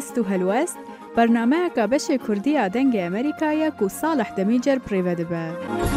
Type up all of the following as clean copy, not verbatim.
هست و هلوست برنامه که بشه کردی آدنگ امریکایی که صالح دمیجر پریوده به.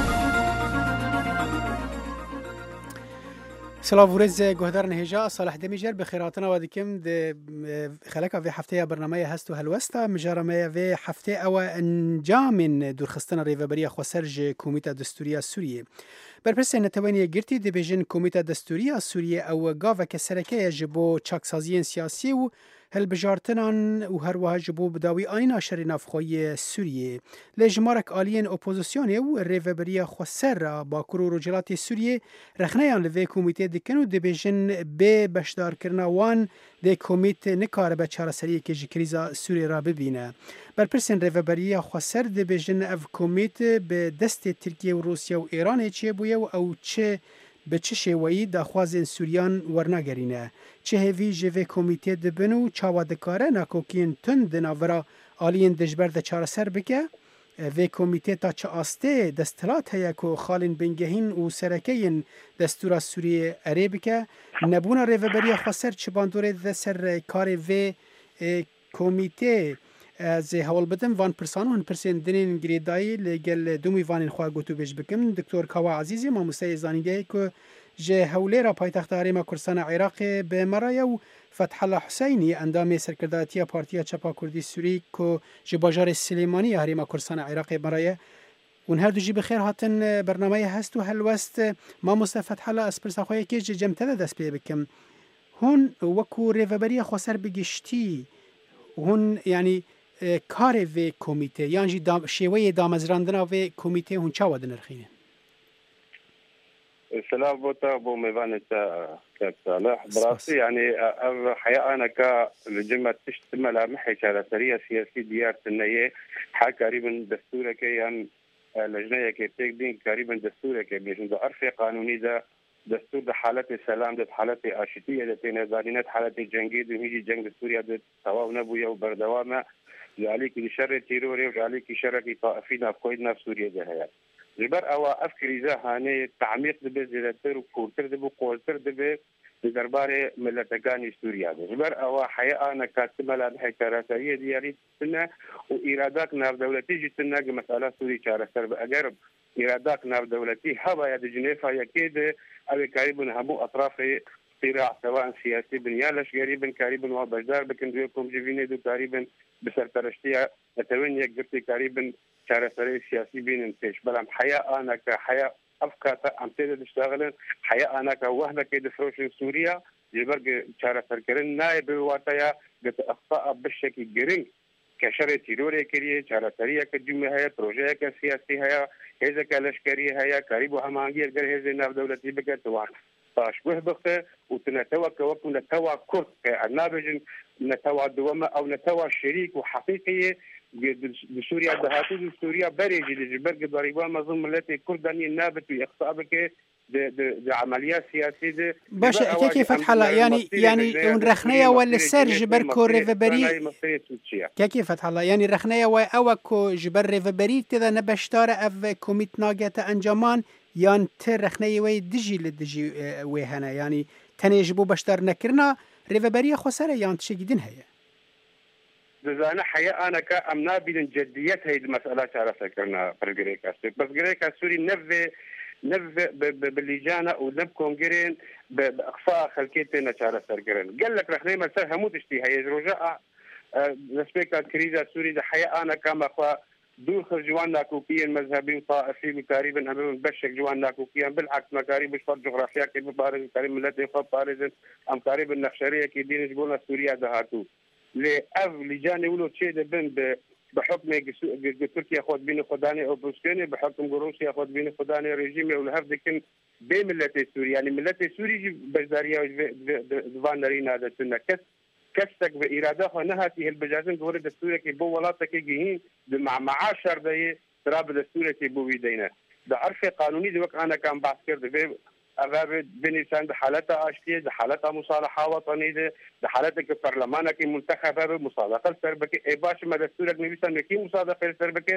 سلام ورز گهدار نهجا صالح دمیجر بخیراتنا و دیکم د خلک او هفته برنامه هست و هلوستا مجرمه و هفته او انجام درخستن ریوبری خو سرج کمیته دستوری سوریه برپرس نتوانی گرتی د بیژن کمیته دستوری سوریه او گاو که سرکه جبو چاکسازی سیاسی و هل بجارتنان و هر وها جبو بداوی آین آشر نفخوی سوریه لجمارک آلین اپوزیسیونی و ریوبری خو سر با کرو رجلات سوریه رخنیان لوی کمیته دکن و دبیجن به بشدار کرنا وان د کمیته نکاره به چارەسەری که کریزا سوریه را ببینه برپرسن ریوبری خو سر دبیجن اف کمیته به دست ترکیه و روسیه و ایران چه بویه و او چه به چه شویی داخوازن سوریان ورنگرینه چه هیوی جوه کمیته دبنو چاوا دکاره ناکوکین تند ناورا آلین دجبر ده چارەسەر بکه و کمیته تا چه آسته دستلات هیا که خالین بنگهین و سرکین دستور سوریه اره بکه نبونا ریوبری خواسر چه باندوره ده سر کار و کمیته از حوال بدم وان پرسان و هن پرسین دنین گریدایی لگل دومی وانین خواه گوتو بیش بکم دکتور کوا عزیزی ما موسیقی زانیگه که جه هولی را پایتخت آریم کردستان عراق به مرایه و فتح الله حسینی اندام سرکرداتی پارتیا چپا کردی سوری که جه باجار سلیمانی هریم کردستان عراق مرایه اون هر دو جی بخیر هاتن برنامه هست و هلوست ما مصطفى فتح الله اسپرسا خواه که جه جمتده دست بی بکم هون وکو ریوبری خواسر بگشتی هون یعنی کار و کمیته یعنی شیوه دامزراندنا و کمیته هون چا ودن رخینه سلام بوتا بو ميفانتا كصالح براسي يعني الحقيقه انا كلجمه تشت ملامح شارسريه سياسي ديار النيه قريبا دستورك يعني لجنه كيتك دين قريبا دستورك بيجن عرف قانوني ده دستور ده حالت سلام ده حالت اشتيه ده تنظارينات حالت جنگي ده هيجي جنگ سوريا ده تواو نبويه وبردوامه ذلك لشر تيروري وذلك شر طائفين افكويدنا في سوريا ده هي جبر او افكري ذا هاني تعميق بزيرتر وكورتر دبو قولتر دبي دربار ملتقاني سوريا جبر او حقيقه انا كاتبه لها حكايه ديالي سنه وارادات ناف دولتي جتنا مساله سوري چارسر اگر ارادات ناف دولتي هبا يا جنيفا يكيد او قريبا همو اطراف صراع سواء سياسي بنيالش قريبا قريبا وبجدار بكنديكم جيفيني دو قريبا بسرترشتيا اتوين يقدرتي قريبا چارەسەری سیاسی بینن پیش بلام حیا انا كحياه افكار ام تشتغل حیا انا كوهله كده فروش سوريا يبرق چارەسەر كرن نائب واتيا قد اخطاء بالشكل جرين كشر تيروري كريه چارەسەری كجمه هي بروجه كسياسي هي هذا كلشكري هي قريب همانگي اگر هذا ناف دولتي بكتوان تاشبه بخته وتنتوى كوكو نتوى كرد النابج نتوى دوما او نتوى شريك وحقيقي بسوريا دهاتو سوريا بريجي لجبرق ضريبان مظلوم ملتي كرداني نابت ويخطأ بك د عمليات سياسيه باشه كيف فتح الله يعني اون رخنيه ولا سر جبر كو ريفبري كيف فتح الله يعني رخنيه و او كو جبر ريفبري تدا نبشتار اف كوميت ناگت انجامان يان تر رخنيه و دجي لدجي و هنا يعني تنجبو بشتار نكرنا ريفبري خسر يان تشيدين هي زانا حقيقة أنا كأمنا بين جدية هاي المسألة تعرف كنا برجريك أسوري بس جريك أسوري نف باللجانة ونف كونجرين بأقصى خلكيتنا تعرف سرجرين قال لك رح نعمل سر هموت اشتي هاي رجاء نسبة كريزة سوري ده حقيقة أنا كما خوا دول خرجوان ناكوكيا مذهبي وطائفي تقريبا أمام بشك جوان ناكوكيا بالعكس مكاري بشفر جغرافيا كيف بارز تقريبا ملتي خب بارز أم تقريبا النخشرية كي دين جبونا سوريا دهاتو لأف لجاني ولو شيء بن بحكم تركيا خود بين خداني أو بوسكاني بحكم روسيا خود بين خداني رجيمي والهف دكن بملة سوريا يعني ملة سوريا بجدارية دفانرين هذا سنة كستك بإرادة نهاتي هالبجازن قولة دستورة كي بو ولاتك جهين مع معاشر ده تراب دستورة كي بو بيدينا ده عرف قانوني ده وقت أنا كان بعد كرد أغاب بنيسان ده حالتها أشتية ده حالتها مصالحة وطنية ده حالتها كبرلمانة كي منتخبة مصادقة سربكة إباش ما دستورك نبيسان كي مصادقة سربكة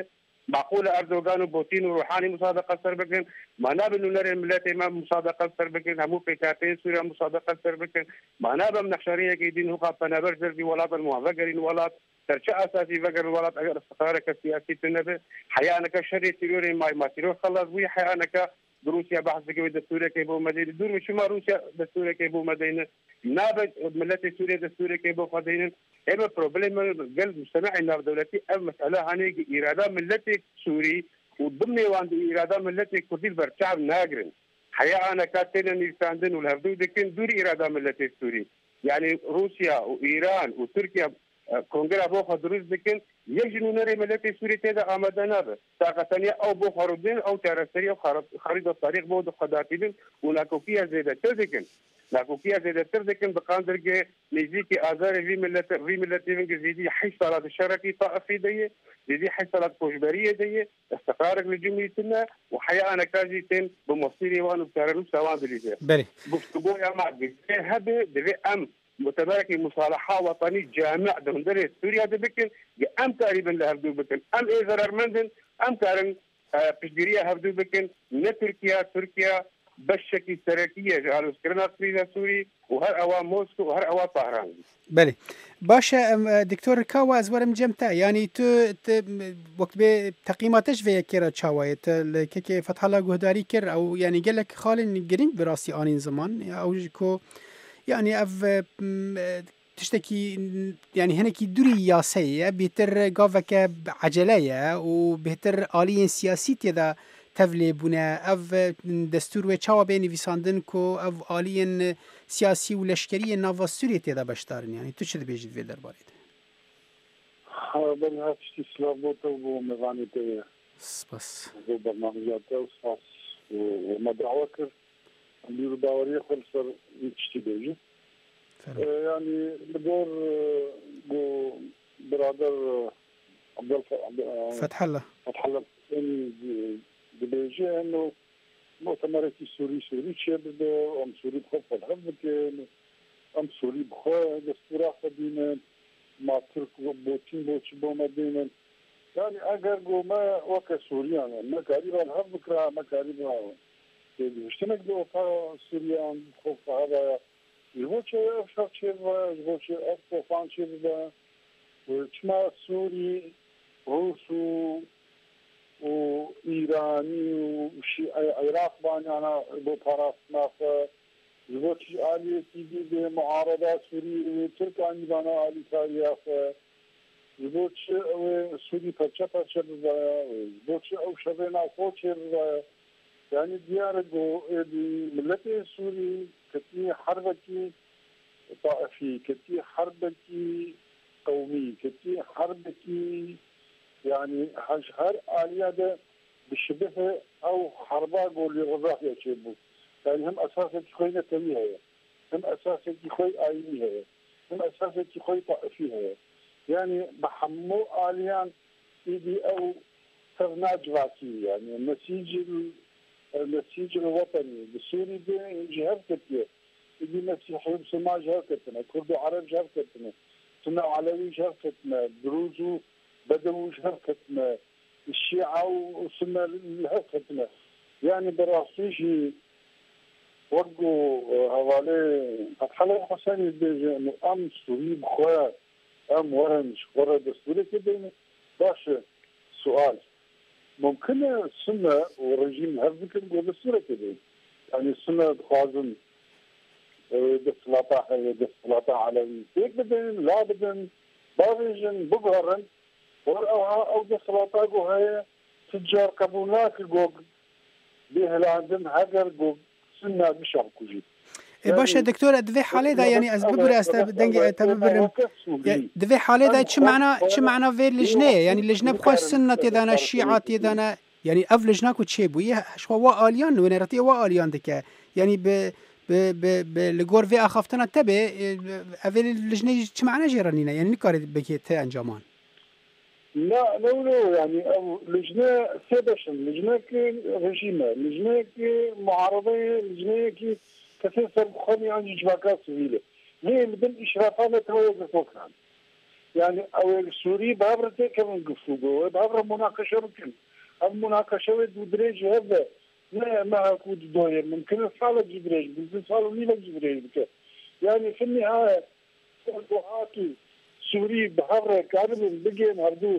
معقوله اردوغان وبوتين وروحاني مصادقه سر بكن ما انه نرى الملات امام مصادقه سر بكن همو بكاتين سوريا مصادقه سر بكن ما من نخشريه كيدين هو قابنا برزر في ولاد الموافقين ولاد ترجع اساسي فقر الولاد اگر استقرارك السياسي تنبه حيانا كشري تيوري ما تيرو خلص وي حيانا روسيا بحث بكوي دستوري كيبو مدينه دور مش ما روسيا دستوري كيبو مدينه نابج ملت سوريا دستوري كيبو مدينه اما بروبليم قلب مجتمعي النار دولتي ام مساله هاني اراده ملتي سوري وضمن وان اراده ملتي كردي برشعب ناقرن حياه انا كاتين نيساندن والهبدو دكن دور اراده ملتي سوري يعني روسيا وايران وتركيا كونغرا بو خدروز دكن يجنو نري ملتي سوري تدا آمدنا به طاقتنيا او بو خرودين او ترسري او خريد الطريق بو خداتين ولاكوكيا زيادة تدكن لاكوكيا زيادة تدكن بقاندرجة نزيكي آذار في ملتي من زيدي حي صلاة الشركي طائفي دي زيدي حي صلاة كوشبرية دي استقرارك لجمهوريتنا وحياة أنا كاجيتين بمصيري وانو بتارنو سوان دليزي بلي بفتقو يا معقل هبه دبي أم متبارك مصالحة وطني جامع دهندري سوريا دبكن أم تقريبا لهبدو بكن أم إذا رمندن أم تارن بشجرية هبدو بكن تركيا بشكي سركية جعلوا سكرنا سوري وهر أوا موسكو وهر أوا طهران. بله باشا دكتور كاوا از ورم جمتا يعني تو وقت بتقييماتش في كيرا تشاويت كي فتح الله جهداري كير او يعني قال لك خالن جرين براسي انين زمان او كو يعني اف تشتكي يعني هنا كي دوري ياسية بيتر قافك عجلية وبيتر آليين سياسي تدا تفلي بنا اف دستور وچاوا بيني فيساندن كو اف آليين سياسي ولشكري نافا سوريا تدا بشتارن يعني تو شد بيجد في درباري بل هاتشتي سلابوتا ومغانيتي بس برنامجاته وصاص ومدعوكر اللي بداوريه خلصر يتشتي بيجي يعني بدور برادر عبد فتح الله بيجي انه مؤتمرات سوري شباب ام سوري بخوف الحب ام سوري بخوف دستورا قديمه ما ترك بوتين مدينه يعني اگر ما وك سوريان ما قريبا الحب كرا ما قريبا يشتمك دو سوريان بخوف هذا يبوچه افشاكشير يبوچه افوفانشير وچما سوري روسو وإيراني وعراق بانيانا بوباراس نافا يبوچه آلية تيدي معارضة سوري تركاني بانا آلي تاريخ يبوچه سوري پرچه يبوچه او شبينا خوچه يعني ديارة ملت سوري كتير حربكي طائفي كتير حربكي قومي كتير حربكي يعني هر آلية ده بشبه أو حربا قول لغضاء يشبه يعني هم أساسا خوي نتوي هي هم أساسا خوي آيني هي هم أساسا خوي طائفي هي يعني بحمو آليان إيدي أو تغناج واسي يعني النسيج الوطني بالسوري جهة كتير يجي مسيحي وسماء جهة كتنا كرد وعرب جهة كتنا سنة علوي جهة كتنا دروز بدو جهة كتنا الشيعة وسنة جهة كتنا يعني براسيجي وقو هوالي فتح الله حسني بيجي انه ام سوري بخواه ام ورنش ورا دستوري كده باش سؤال ممكن السنة والرجيم هذا نقول السنة كده يعني السنة بخازن دستلاطة على هيك بدن لا بدن باغيجن بقهرن أو دستلاطة جوهاي تجار كابونات جوج بيه لعندن هاجر جوج سنة بشعب كوجي باشا دكتور دفي حالي دا يعني از ببري استبدنجي تببرم دفي حالي دا چه معنى في اللجنة يعني اللجنة بخوش سنة تدانا الشيعة تدانا يعني اف لجنة كو تشيبوية شو آليان ونراتي آليان دكا يعني ب لغور في اخافتنا تبي اف اللجنة چه معنى جيرانينا يعني نكاري بكيت انجامان لا يعني لجنة سيبشن لجنة رجيمة لجنة معارضة لجنة كثير بخوني عن جواكات سبيلة هي بدن إشرافات توازن فوقها يعني او السوري بابرته كمان قفوقه بابره مناقشه بكن المناقشه ودريج هذا ما كود دوير ممكن صار جدريج ممكن صار مين جدريج يعني في النهايه دعاتي سوري بحر كاربن بجين هردو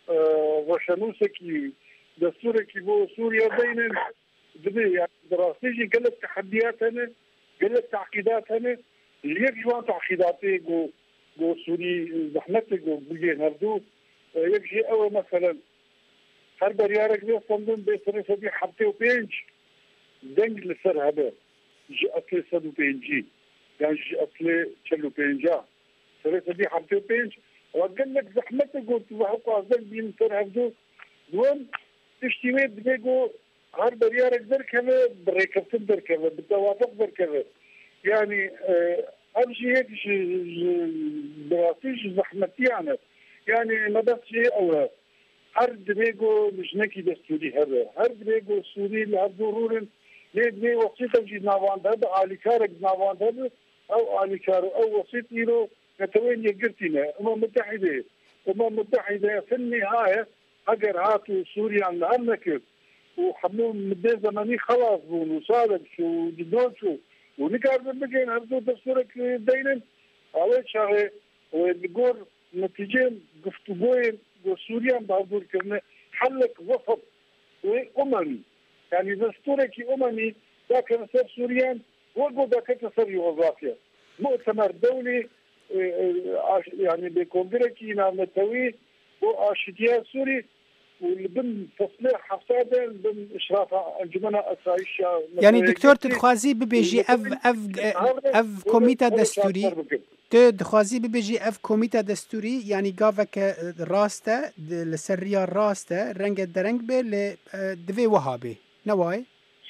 وشنوسكي دستوركي بو سوريا بين دبي يعني دراسيجي قلت تحديات هنا قلت تعقيدات هنا ليك جوان تعقيداتي جو سوري زحمتي جو بجين هردو يجي اول مثلا هر بريارك بي صندوق بيسري سبي حبتي وبينج دنج لسر هذا جي اصلي صدو بينجي يعني جي اصلي تشلو بينجا سري سبي حبتي وبينج وقال لك زحمتك قلت وحقوا عزل بين سر هردو دون تشتيويت بيجو هر بريارك دركبه بريكبتن دركبه بالتوافق دركبه يعني امشي هيك براسيش زحمتي يعني ما بس شيء او هر دبيجو مشنكي دستوري هر دبيجو سوري لهدورون ليه وسيطه جي ناوان هذا علي كارك ناوان هذا او علي كارو او وسيط يرو نتوين يقرتنا متحده في النهايه اگر هاتوا سوريا لانك وحملوا مدة زمني خلاص وصالك شو جدول شو ونقارن بقين هردو دستورك دينن على شغله ونقول نتيجة قفتوين وسوريا بهردور كرنا حلك وسط وأممي يعني دستورك أممي ذاك نصر سوريا وقو ذاك نصر يوغوسلافيا مؤتمر دولي يعني بكونغرس نعم نتوي واشتيا سوري والبن تصليح حفاده بن اشراف انجمن اسايشا يعني دكتور تدخوازي ببيجي اف كوميتا دستوري تدخوازي ببيجي اف كوميتا دستوري يعني قافك راسته لسريا راسته رنگ درنگ به دوي وهابي نواي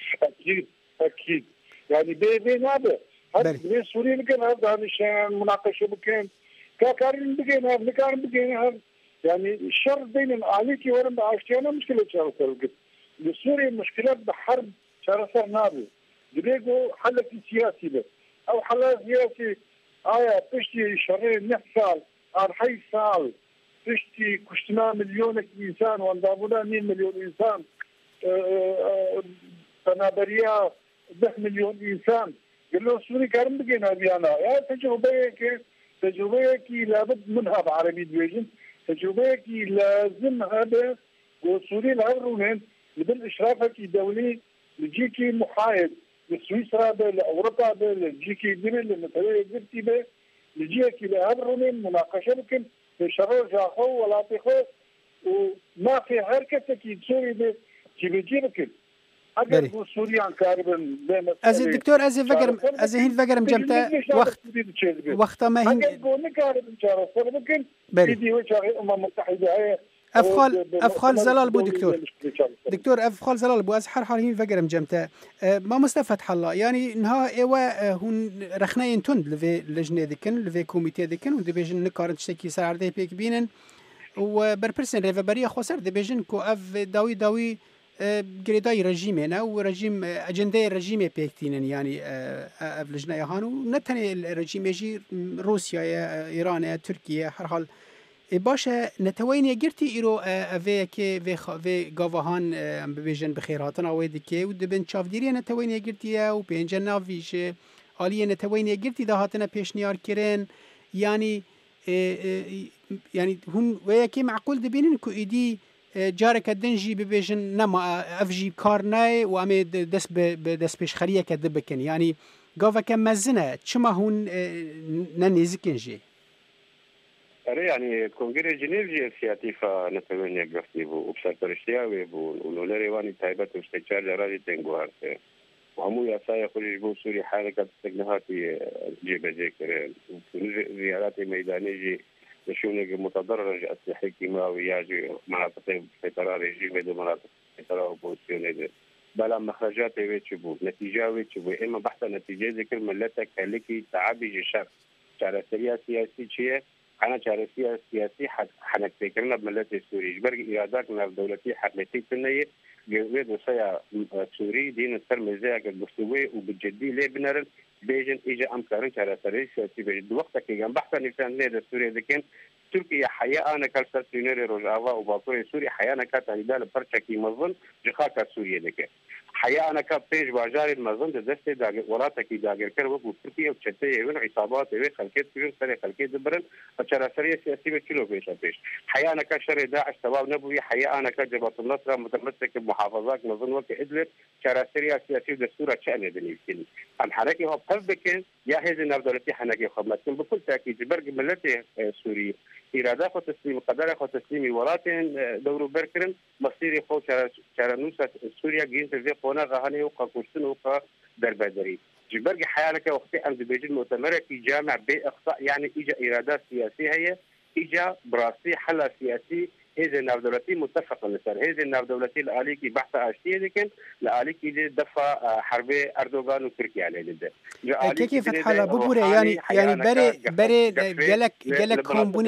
اكيد يعني بي نابه هذا سوري لكن هذا نشان مناقشه بكين كارين بكين هذا نكارين بكين هذا يعني الشر بين عليكي ورم بعشتينا مشكلة شارسر لسوريا مشكلات بحرب شارسر نابي دبيجو حل سياسي به أو حل سياسي تشتي شهرين نحصل أرحي سال تشتي كشتنا مليون إنسان واندابونا 100 مليون إنسان تنابريا 10 مليون إنسان قالوا سوري كارم بقينا بيانا يعني تجربة كي لابد منها بعربي ديوجن تجربة كي لازم هذا وسوري العرونين بدل إشرافك دولي لجيكي محايد لسويسرا به لأوروبا به لجيكي دبل لمثلا جبتي به لجيكي لهرونين مناقشة بكن في شرور جاخو ولا تخو وما في حركة كي تسوي به كي بيجي بكن أجل سوريان كاربن از دكتور از فكر از هين فكر مجمتا وقت ما هين أجل كاربن شارع بكن بدي وجه متحدة افخال زلال بو دكتور افخال زلال بو از حر حالين فقرم جمتا ما مستفاد حلا يعني نها ايوا هون رخنين تند لفي لجنه دكن لفي كوميتي دكن ودبيجن نكارن تشتكي سر دي بيك بينن وبربرسن ريفبريه خسر دبيجن كو اف داوي جريداي رجيمنا ورجيم اجنده رجيم بيكتينن يعني اف لجنه هانو نتني الرجيم يجي روسيا ايران تركيا هر حال باشا نتوين قرتي إيرو أفيك في قافهان ببيجن بخيراتنا ويدكي ودبن شافديري نتوين قرتي وبينجنا فيش عالية نتوين قرتي دهاتنا بيشنيار كيرين يعني هون وياكي معقول دبينن كو إيدي جارك الدنجي ببيجن نما أفجي كارناي وأمي دس بيش خرية كدبكن يعني قافا كم مزنة شما هون ننزكنجي يعني كونغرس جنيف جي سياتيفا نتوين يقفتي بو وبسرطرشتيا ويبو ونولاري واني تايبات وستيشار جرادي تنقوهارت وعمو ياسايا خرج بو سوري حالة تستقنهاتي جيبا جيكرين زياراتي ميداني جي نشوني متضرر أسلحة كيماوية جي مناطق فتراري جي بدو مناطق فتراري بوسيوني بلا مخرجات ويتشبو نتيجة ويتشبو إما بحث نتيجة ذكر ملتك هلكي تعبي جي شر شارع سياسي شيء أنا شارع سياسي حنك فكرنا بملت السوري برج إراداتنا الدولتية حرمتي سنية جويد وصيا سوري دين الترمزية بالسوي وبالجدي ليه بنرن بيجن إجا أمكارن شارع سياسي بجد وقتك كان بحث نفسان ليه السوري ذكين تركيا حياة أنا كالسر سينيري روجاوا وباطوري سوريا حياة أنا كاتانيدا لبرشكي مظن جخاكا سوريا دكه حياة أنا كبيج باجار المظن دست داغ ولاتكي داغر كرو تركيا وشتي وين عصابات وين خلكت وين سري خلكت دبرن أشراسرية سياسية كيلو بيش حياة أنا كشر داعش تباب نبوي حياة أنا كجبهة النصر متمسك بمحافظات مظن وقت إدلب شراسرية سياسية دستورة شأن دنيا أم حركي هو بفكر يا هذه النبضة حنكي خدمتكم بكل تأكيد برج ملتي سوري إرادة خو تسليم قدر خو تسليم ولاتن دورو بركرن مصيري خو شرنوسة سوريا جينت في قونا غهاني وقاكوشتن وقا دربادري جبرج حيالك وقت أمد بيجي المؤتمر في جامع بإقصاء يعني إجا إرادات سياسية هي إجا براسي حل سياسي هذه النافذولتي متفق لسر هذه النافذولتي الآليكي بحث أشتيه لكن الآليكي دي دفع حربي أردوغان وتركيا عليه ده كيف فتح الله ببورة يعني بري جلك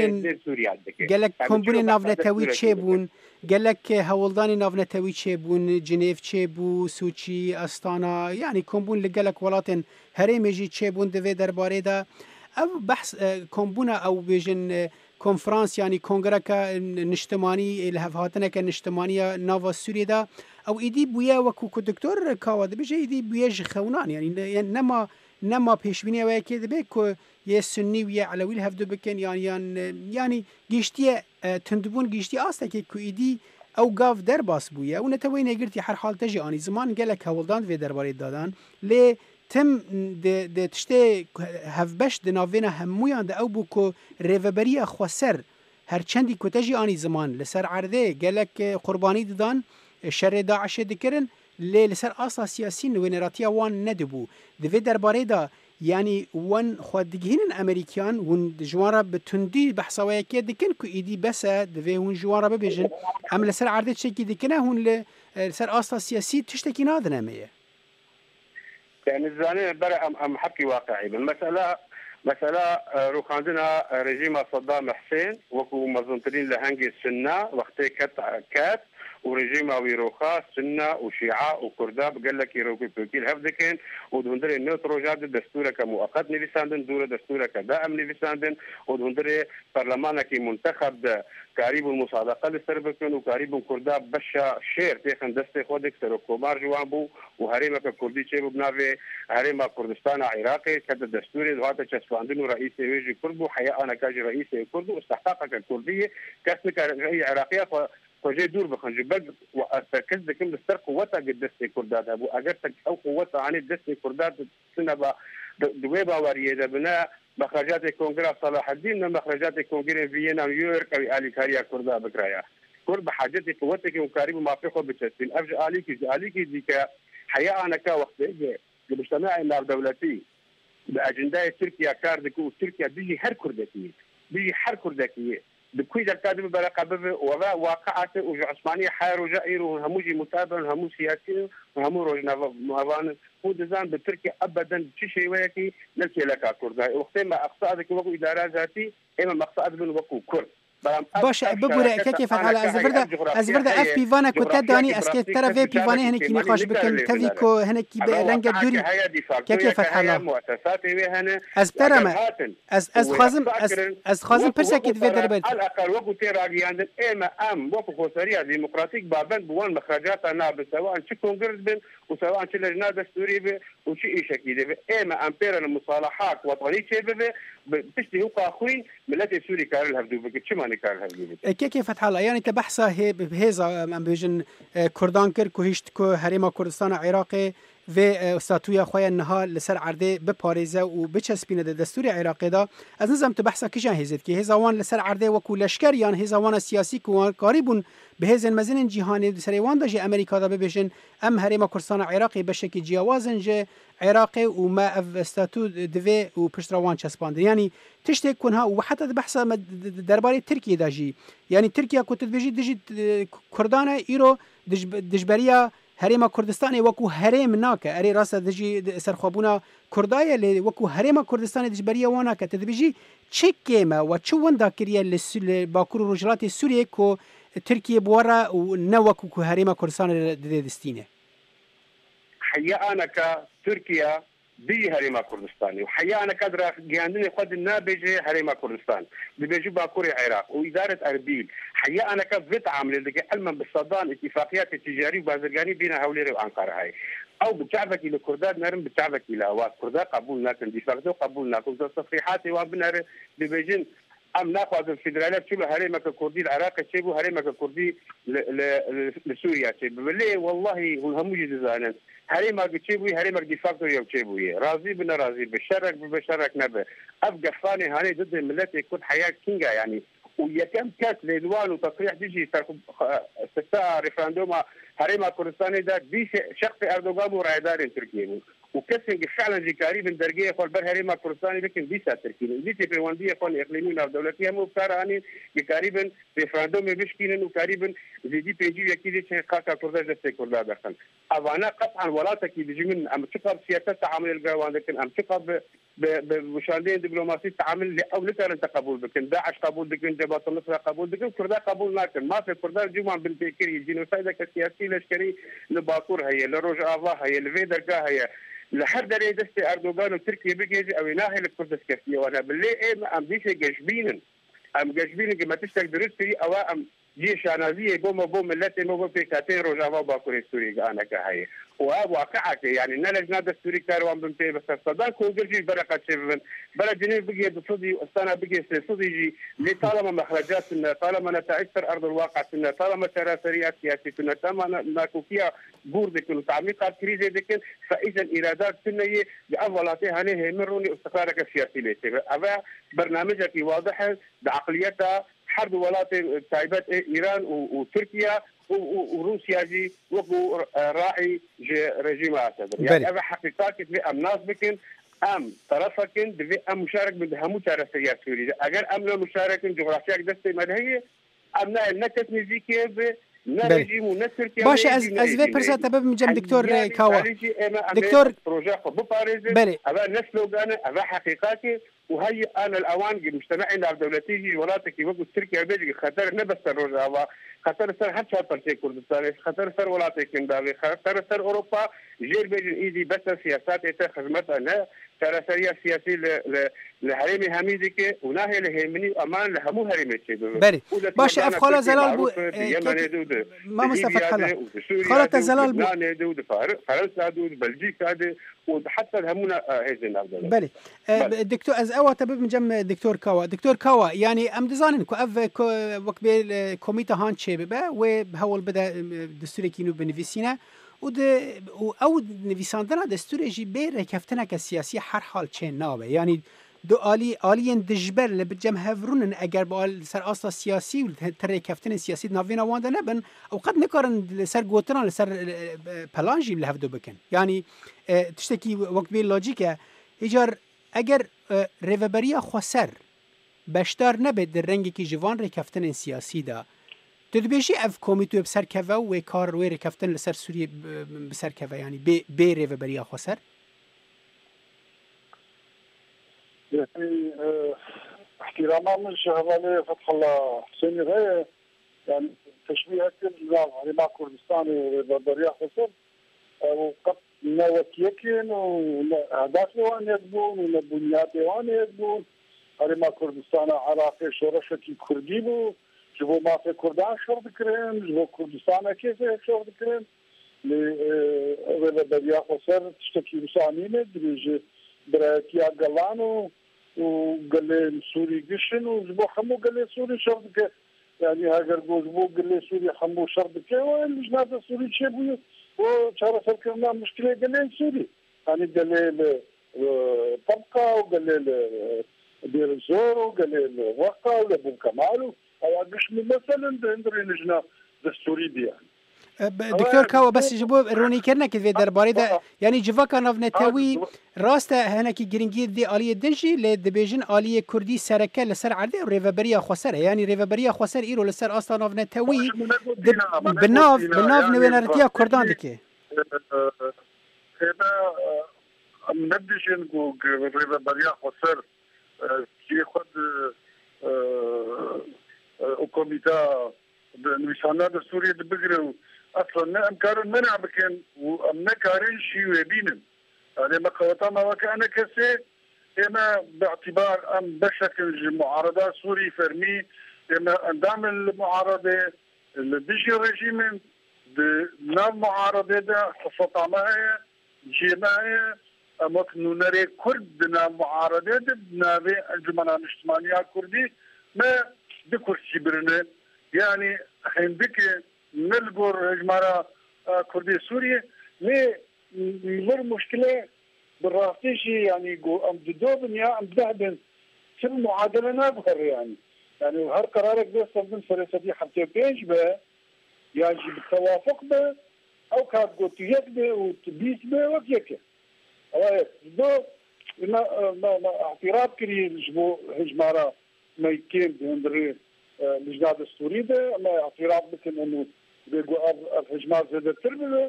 كومبونين نافنتاوي تشيبون جلك هولداني نافنتاوي تشيبون جنيف تشيبو سوتشي أستانا يعني كومبون لجلك ولاتن هريمجي تشيبون دفي درباري دا أو بحث كومبونا أو بيجن کنفرانس یعنی کنگره که نشتمانی الهفاتنه که نشتمانی ناوا سوریه دا او ایدی بویا وکو که دکتر کاواده بشه ایدی بویا جخونان یعنی نما پیشبینی ویا که دبه که یه سنی و یه علوی الهفدو بکن یعنی گیشتی تندبون گیشتی آسته که ایدی او گاف در باس بویا و نتوی نگرتی هر حال تجی آنی زمان گلک هولدان و درباره دادن لی تم د تشته هفبش د ناوینه همویان د او بو کو ریوبریا خوسر هر چندی کو تجی آنی زمان لسر عرضه گلک قربانی دادن شر داعش دکرن لسر اساس سیاسی نوینراتیا وان ندبو د وی درباره دا یعنی وان خودگین امریکان ون جواره بتندی بحثویا کی دکن کو ایدی بس د وی ون جواره ببیجن هم لسر عرضه چکی دکنه هون لسر اساس سیاسی تشتکی نادنه میه يعني الزانين برا أم حكي واقعي بالمسألة مسألة روخاندنا رجيم صدام حسين وكو مظنطرين لهنجي السنة وقتي كات ورجيم ويروخا سنة وشيعة وكرداب قال لك يروكي بوكيل هفدكين ودهندري نوترو جاد دستورة كمؤقت نفساندن دولة دستورة كدائم نفساندن ودهندري برلمانك منتخب قريب المصادقة للسربكن وقريب كرداب بشا شير تيخن دستي خودك سركومار جوانبو وهريمة كردي شيبو بنافي هريمة كردستان عراقي كده دستوري وهذا تشسواندن رئيسي ويجي كردو حياة أنا كاجي رئيسي كردو استحقاقك الكردية كاسمك عراقية وجاي دور بخنجي بق وأتركز بكم دستر قوتها قد دستي كرداد أبو أجرتك أو قوتها عن دستي كرداد سنة دويبا وريدة بناء مخرجات الكونغرس صلاح الدين مخرجات الكونغرس فيينا نيويورك أو آلي كاريا كردا بكرايا كرد بحاجتي قوتك وكاريب ما فيخو بتشتين أرجع آليكي ديك حياة أنا كا وقت إجي المجتمع النار دولتي بأجندة تركيا كاردك وتركيا بيجي هر كردكية بيجي هر كردكية بكوي الكاتب برقبه وراء واقعته وعثمانية حير وجائر وهموجي متابع همو سياسي وهمو روجنا مهوان هو دزان بتركيا أبدا شيء وياكي نلكي لك كردا وقتين ما أقصادك وقو إدارة ذاتي إما مقصاد من وقو كرد باش ببوره كيف على ازفردا اف بيفانا كنت داني اسكي طرفي بيفانا هناك نقاش بكن تفيكو هناك رنگ دوري كيف حالا مؤسساتي وهنا ازبرما از خازم برسكت في دربل على الاقل وقت تراجي عند اما وقت خسريه ديمقراطيك بابن بوان مخرجاتنا سواء شي كونغرس بن وسواء شي لجنه دستوريه وشي شكل اما امبير المصالحات وطنيه بتشتي هو اخوين ملاتي سوري كارل هفدو بك ما كيف فتح الله يعني تبحثا هذا ام بيجن كردان كر كهشت كو هريما كردستان عراقي و استاتویا خویا نها لسر عرضه بپاریزه و بچسبینه د دستور عراقی دا از نظام تبحثا کجا هزت که هزوان لسر عرضه وکو لشکر یان هزوان سیاسی کو قریبون به هزن مزن جهانی د سریوان د امریکا دا ببیشن ام هريما كردستان عراقي بشكل جیاوازن ج عراقي وما استاتو دوی و پشتروان چسپاند يعني تشتي كونها وحتى بحث درباري تركيا داجي يعني تركيا كنت بيجي دجي كردان ايرو دجبريا هريما كردستان وكو هرم ناك اري راس دجي سرخوبونا كردايا اللي وكو هريما كردستان دجبريا وانا كتدبيجي تشيكيما وتشون داكريا لباكور رجلات سوريا كو تركيا بورا ونوكو كو هريما كردستان دستينه حقيقة أنا كتركيا دي هريما كردستاني وحيا أنا قادر جاندني قد النابجة هريما كردستان بيجوا باكوري العراق وإدارة أربيل حيا أنا كفت عامل اللي علما بالصدان اتفاقيات التجارية وبازرقاني بين هوليري وأنقرة هاي أو بتعبك إلى كردات نرم بتعبك إلى هواء كردات قبول لكن دفاقته قبول لكن تصريحاتي وابنر بيجين أم ناخذ الفدرالات شو هريما كردي العراق شيبو هريما كردي لسوريا شيبو بالله والله هم يجزانا هريما كتشيبوي هريما ديفاكتور يوتشيبوي راضي بنا راضي بشرك نبه ابقى فاني هاني ضد الملات يكون حياه كينجا يعني ويكم كاس ليدوان وتصريح تيجي استفتاء ريفراندوم هريما كردستاني ده دي شخص اردوغان ورايدار تركيا وكسن فعلا جي قريب من درجيه قال بر هريما كردستاني لكن دي تركيا دي تبروانديه قال اقليميه او دولتيه مو بتاراني قريبا ريفراندوم بيشكينن وقريبا زي دي بيجي اكيد شيء قاطع كرداج دستي كرداج دخل انا قطعا ولاتك يجي من ام تقب سياسه تعامل الجوان لكن ام تقب بمشاهدين دبلوماسي تعامل او لتر قبول بكن داعش قبول بكن جبهه النصره قبول بكن كرداج قبول لكن ما في كرداج جمعا بالفكري الجنوسايد كسياسي لشكري لباكور هي لروجا الله هي الفيدركا هي لحد اللي دستي اردوغان وتركيا بيجي او يناهي الكردس كثير وانا بالله ايه ام ديش جشبين ام جشبين كما تشتك درستي او ام جيش نازيه بوم ملتي مو في كاتين روجافا باكوري سوري انا كهي واقعك يعني نلجنا دستوري كاروان بنتي بس صدق وجرجي بركه شيفن بلد جنوب بقي بصدي واستانا بقي صدي جي لطالما مخرجات طالما نتاثر ارض الواقع طالما سراسريات سياسيه طالما ماكو فيها بوردك وتعميقات كريزه ديك فاذا ايرادات سنيه باولاتي هاني همروني استقرارك السياسي ليتي ابا برنامجك واضح بعقليتها حرب ولاتي تايبات ايران وتركيا وروسيا جي وقو راعي رجيم اسد يعني ابا حقيقات في ام ناس بكن ام طرفكن دفي ام مشارك بدهمو سياسي سوريا اگر ام لا مشارك جغرافيا دستي مدهيه ام نكت نزيكي نرجم ونسركي باشه از وی پرسه تبب میجم دکتور کاوا دکتور بروجه خب باريزي ابا نسلوغان ابا حقيقاتي وهي انا الاوان مجتمعنا دولتي ولاتك وقت تركيا بيجي خطر نبس الروجا خطر سر حتى برشي كردستان خطر سر ولاتك كنداوي خطر سر اوروبا جير بيجي ايدي بس سياسات اتخذت انا سراسريه سياسي لهرمي حميدك وناهي لهمني امان لهمو هرمي بله باشه اف خاله زلال بو ما مستفاد حلا خاله زلال بو فرنسا دود بلجيكا وحتى همونا هيزن بله دكتور از اوا تبب مجم دكتور كاوا يعني ام دزانن كو اف وقت بي كوميتا هان تشيبه و هول بدا دستور كينو بنفيسينا او نویساندن دستور جی بیر کفتنه که سیاسی هر حال چه نابه یعنی دو آلیین دجبر لبجم هفرون اگر با سر اصلا سیاسی و تر کفتن سیاسی ناوین وانده نبن او قد نکارن سر گوتران سر پلانجی لهفدو بکن یعنی تشتکی وقت بیر لاجیکه ایجار اگر ریوبریا خواسر بشتار نبه در رنگی که جوان ری کفتن سیاسی دا تدبیجی اف کمیتو بسر کوا و کار وی رکفتن لسر سوریه بسر کوا یعنی بیره و بریا خسر يعني احتراما من شهواني فتح الله حسيني غير يعني تشبيه كل يعني مع كردستان وبريا خسر وقد نوكيكين واهداف وان يكبون وبنيات وان يكبون يعني مع كردستان عراقي شورشكي كردي بو جبو ما في كردان شرط كريم جبو كردستان كيف شرط كريم بريا خسر تشتكي مسانينه دريج براتيا قلانو وقال سوري قشن وجبو حمو قال سوري شرط ك يعني هاجر جبو قال سوري حمو شرط ك والجناد السوري شبيه وشهر سكرنا مشكله قال سوري يعني قال طبقه وقال دير الزور وقال الوقا ولا ابو كمال او قش مثلا عندنا لجنه دستوري دي دكتور كاوا بس يجيبوا روني كرنا كذا درباري ده يعني جوا كان نتاوي راسته هنا كي جرينجي دي آلية دنجي لدبيجن آلية كردي سركة لسر عرضه وريفابريا خسر يعني ريفابريا خسر إيرو لسر أصلا نتاوي بالناف نوينارتيا كردان دكي هذا مندجن جو ريفابريا خسر كي خد وكوميتا نويسانا دستورية بقروا اصلا امكار منع بكن وامنا كارين شي ويبينن يعني ما قوتنا وكأنا كسي إما باعتبار أم بشكل المعارضة سوري فرمي إما أندام المعارضة اللي بيجي رجيم نام معارضة ده خصوصا معي جماعي أما كنو نري كرد نام معارضة ده بنابي الجمعنا الاجتماعية كردي ما بكرسي برنه يعني عندك نلقوا جماعة كردي سوريا ليه يمر مشكلة بالراستيشي يعني ام دودن يا ام دهدن في المعادله نظهر يعني هر قرارك بس من فرصتي حتى بينج به يعني بالتوافق به او كاد قلت يكبه وتبيس به وكيك دو ما اعتراف كري جبو هجمارا ما يكين بهندري لجنة السوري ده ما اعتراف بكن انه بيقوا الهجمار زاد التربيه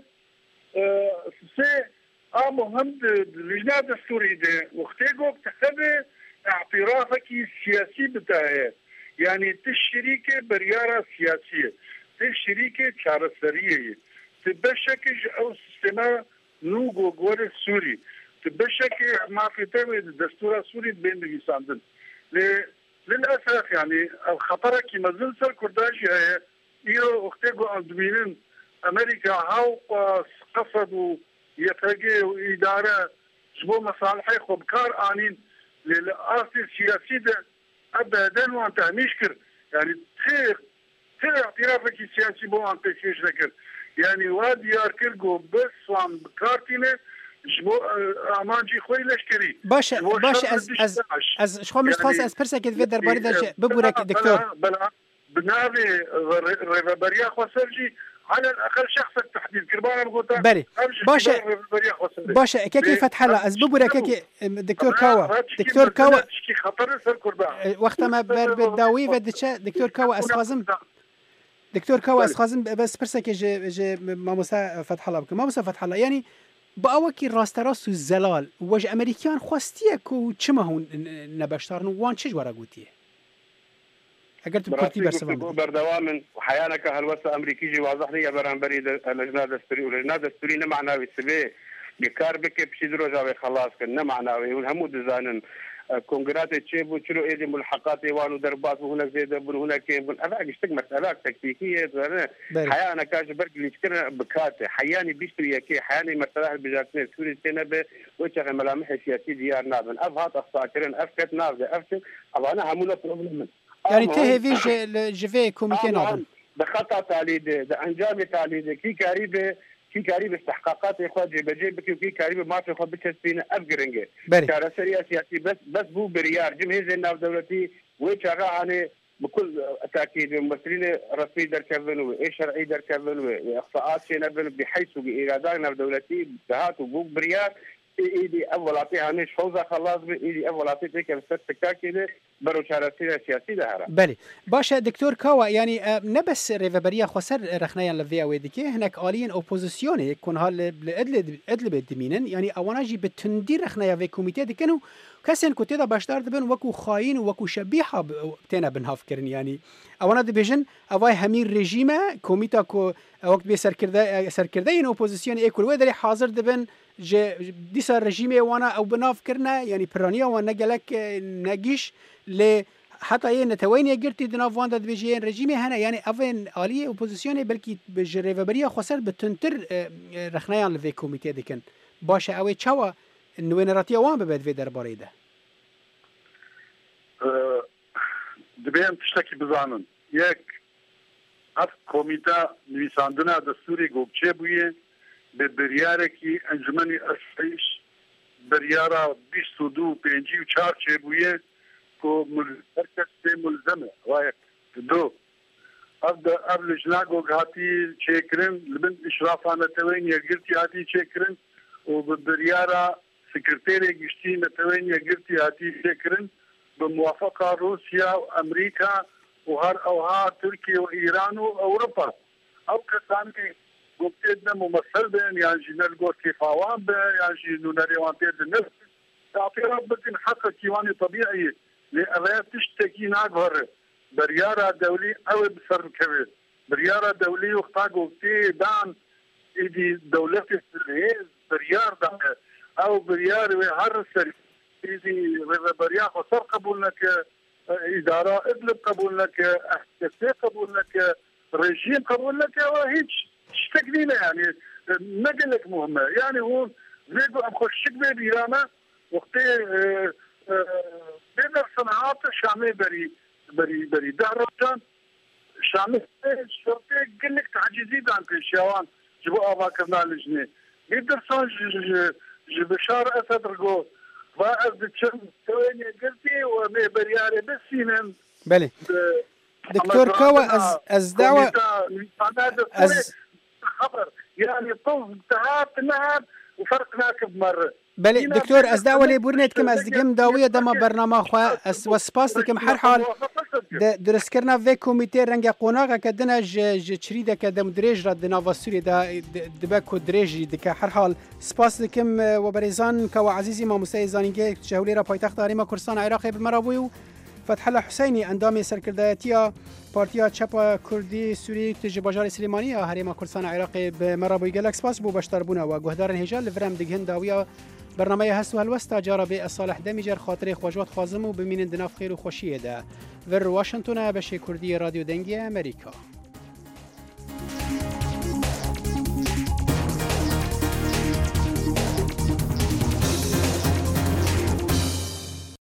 سي مهم لجنة السوري ده وقتيقو بتحتوي اعترافك السياسي بتاعه يعني تشريكه بريارة سياسية تشريكه شارسرية تبشكج او سيستما نوغو غور السوري تبشكي ما في تاوي الدستور السوري بين الانسان للاسف يعني الخطر كما زلسل كرداجي هي ايرو وقتيقو اندمينين امريكا هاو قصدوا يتجه إدارة شبو مصالحي خبكار آنين للأرض السياسي ده أبدا وأنت مشكر يعني تخير اعترافك السياسي بو أنت شيش لكر يعني واد ياركرقو بس وان بكارتينه شبو أمانجي خوي لشكري باش از شخو مش خاص از برسك في درباري ده ببورك دكتور بلا بنابي ريفابريا خوسرجي على الاقل شخص التحديد كربان بقولها بري باشا كيف فتح الله اسباب كيك دكتور كوا خطر سر كربان وقت ما بالداوي ودشا دكتور كوا اسخازم بس برسك ج ماموسا فتح الله ماموسا فتح الله يعني باوكي راستراس الزلال وج امريكان خواستيه كو چما هون نبشتارن وان چج ورا قوتيه اگر تو كرتي برسوام بردوام وحيانا كهالوسط امريكي جي واضح لي برانبري اللجنه الدستوريه واللجنه الدستوريه نمعناوي سبي بكار بك بشي دروجا خلاص كن نمعناوي والهمو دزانن كونغرات تشيبو تشلو ايدي ملحقات وانو دربات وهناك زيد هناك كيف هذا اشتك مسالات تكتيكيه حيانا كاج برك اللي تكر بكاته حياني بيشتري كي حياني مثلا بجاتني سوري تنبه وجه ملامح سياسي ديار نابن افهات اخصاكرن افكت نافذه افت انا همونا بروبلم يعني تهفي جفي كوميتي ناظم بخطأ تعليده ده انجام تعليده كي كاريب استحقاقات اخوات جيبك وكي كاريب ما في خو بتسبين افقرنجه كار سياسي بس بو بريار جمهوريه الناف دولتي ويشغا يعني بكل تاكيد الممثلين رسمي دركبن وايش شرعي دركبن واخطاءات شنبن بحيث ايرادنا دولتي بهات وبو بريار ايدي اول اعطيها مش فوزه خلاص ايدي اول اعطيك الستة كده برو شارسيه سياسي ده بله باشه دكتور كوا يعني نبس ريفابريا خسر رخنايا لفيا وديكي هناك آليين اوبوزيسيون يكون هال ادلب الدمينن يعني اواناجي بتندير رخنايا في كوميتي دكنو كسن كنت دا باشدار دبن وكو خاين وكو شبيحه بتنا بنهاف كرن يعني اوانا دبيجن اواي همير ريجيما كوميتا كو وقت بي سركردين اوبوزيسيون ايكول ودري حاضر دبن ديسا رژیمی وانا او بناف کرنا يعني برانيا وانا جلك نجيش ل حتى ين نتوين يجرتي دناف واندا دبيجين رژیمی هنا يعني افن آلية اوبوزيسيون بلكي بجريفابريا خسر بتنتر رخنايان لفي كوميتي دكن باشه اوي چوا نوينراتيا وان ببد في درباري ده دبيان تشتكي بزانن يك اف كوميتا نويساندنا دستوري گوبچه بويه به بریارکی انجمنی اسیش بریارا 22 پنجی و 4 چه بویه کو مرکز ملزمه وایک دو اب لجناگو غاتی چیکرن لبن اشرافانه توین یگرتی هاتی چیکرن و به بریارا سکرتری گشتی نتوین یگرتی هاتی چیکرن بموافقه روسيا وامريكا وهر اوها تركيا وايران واوروبا او كسانتي قلتنا ممثل بين يعني نلقوا كيفاوان بين يعني نوريوان تيد النفس اعتراف بكن حق كيواني طبيعي لألا تشتكي ناقهر بريارة دولي او بسر كبير بريارة دولي وقتا قلتي دان ايدي دولتي السلهيز بريار دان او بريار ويهرسل يدي بريا خسر قبول لك اداره ادلب قبول لك احتساب قبول لك رجيم قبول لك وهيك تقديمه يعني نقل لك مهمه يعني هو زيدو ام خش بيرانا وقتي بين الصناعات الشامي بري دهرجان شامي شرطي قال لك تعجزي عن كل شيوان جبوا اباكرنا لجنه يقدر صار بشار اسد رجو فاز تشم توين قلتي وبرياري بسينن بله دكتور كوا از دعوه خبر يعني طوف انتهى النهار وفرقنا بمره بله دكتور از دعوه لي بورنت كم از دقم داويه دما برنامه خو اس وسپاس دكم هر حال درس کرنا و کمیته رنگ قوناغه کدنه ج چریده کدم درج را دنا وسوری دا دبکو درجی دک هر حال سپاس دکم و برزان کوا عزیزی ما موسی زانیگه جولی را پایتخت داریم کردستان عراق بمرابو فتح الله حسینی اندام سرکردایتیا پارتیا چپ کردی سوری تج بازار سلیمانی هریم کردستان عراق بمرابو گلکس پاس بو بشتربونه و گهدارن هجال لورم دگهن داویا برنامه هست و هلوستا جارا به صالح دمیجر خاطر خوجوات خازم و بمینن دناف خیر و خوشیه ده ور واشنطن بشه کردی رادیو دنگی امریکا